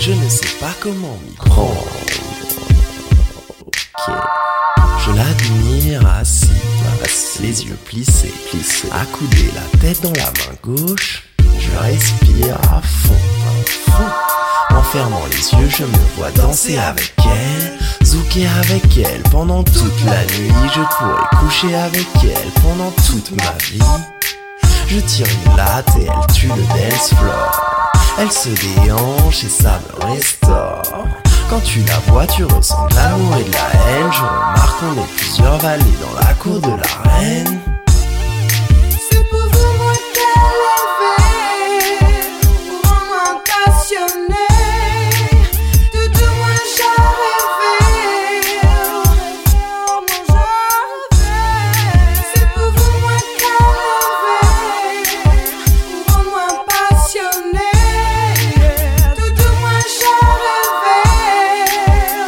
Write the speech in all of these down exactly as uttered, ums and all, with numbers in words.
je ne sais pas comment m'y prendre. Ok. Je l'admire assis, assis, les yeux plissés, plissés, accoudé, la tête dans la main gauche. Je respire à fond, à fond. En fermant les yeux, je me vois danser avec elle, zouker avec elle pendant toute la nuit. Je pourrais coucher avec elle pendant toute ma vie. Je tire une latte et elle tue le dance floor. Elle se déhanche et ça me restaure. Quand tu la vois, tu ressens de l'amour et de la haine. Je remarque qu'on est plusieurs valets dans la cour de la reine. C'est pour vous moi qu'elle est belle, pour moi passionnée. De tout moi j'ai rêvé, moi je rêvais. C'est pour vous moi qu'elle est belle, pour moi passionnée. De tout moi j'ai rêvé.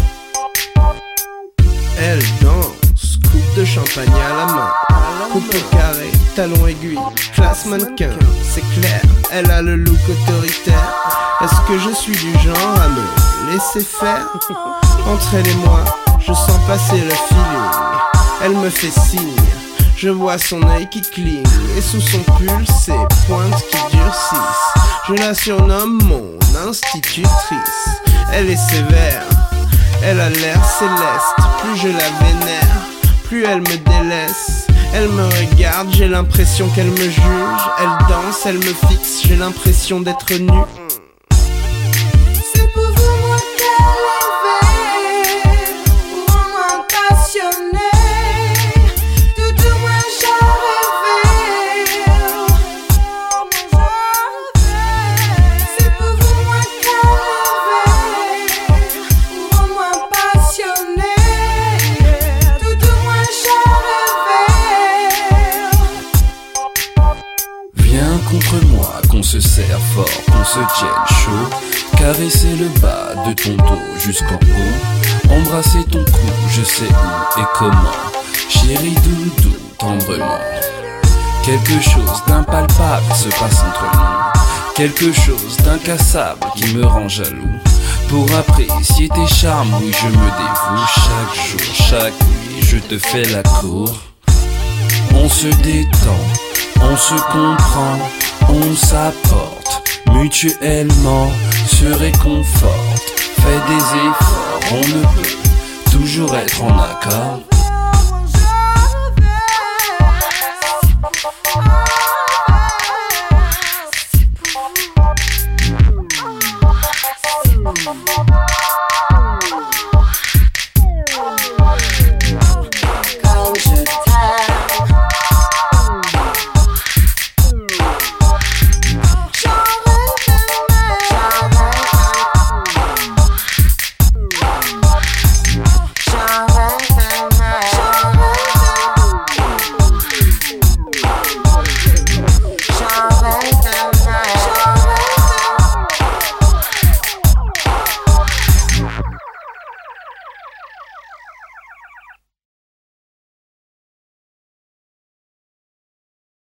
Elle danse, coupe de champagne à la main, coupe au carré, talon aiguille, classe mannequin, c'est clair, elle a le look autoritaire. Est-ce que je suis du genre à me laisser faire? Entre elle et moi, je sens passer le feeling. Elle me fait signe, je vois son œil qui cligne, et sous son pull, ses pointes qui durcissent. Je la surnomme mon institutrice. Elle est sévère, elle a l'air céleste. Plus je la vénère, plus elle me délaisse. Elle me regarde, j'ai l'impression qu'elle me juge. Elle danse, elle me fixe, j'ai l'impression d'être nue. C'est pour vous moi qu'elle est belle, pour moi passionnée. De tout moi j'ai rêvé, moi je rêvais. C'est pour vous moi qu'elle est belle, pour moi passionnée. De tout moi j'ai rêvé. Viens contre moi, qu'on se serre fort, qu'on se tienne chaud. Caresser le bas de ton dos jusqu'en haut. Embrasser ton cou, je sais où et comment. Chérie doudou, tendrement. Quelque chose d'impalpable se passe entre nous. Quelque chose d'incassable qui me rend jaloux. Pour apprécier tes charmes, oui je me dévoue. Chaque jour, chaque nuit, je te fais la cour. On se détend, on se comprend, on s'apporte mutuellement, se réconforte, fait des efforts, on ne peut toujours être en accord. Moi je rêvais.